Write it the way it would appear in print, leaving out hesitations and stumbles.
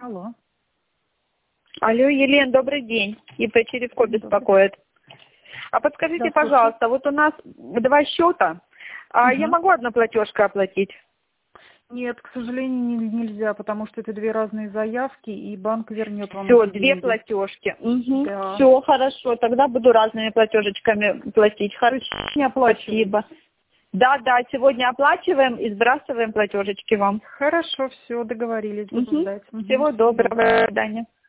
Алло. Алло, Елена, добрый день. ИП Черевко беспокоит. А подскажите, Да, пожалуйста, вот у нас 2 счета, я могу одну платежку оплатить? Нет, к сожалению, нельзя, потому что это 2 разные заявки, и банк вернет вам Все, эти 2 деньги. платежки. Угу. Да. Все, хорошо, тогда буду разными платежечками платить. Хорошо, Не оплачиваем. спасибо. Да, сегодня оплачиваем и сбрасываем платежечки вам. Хорошо, все, договорились, буду ждать. Всего доброго, до свидания.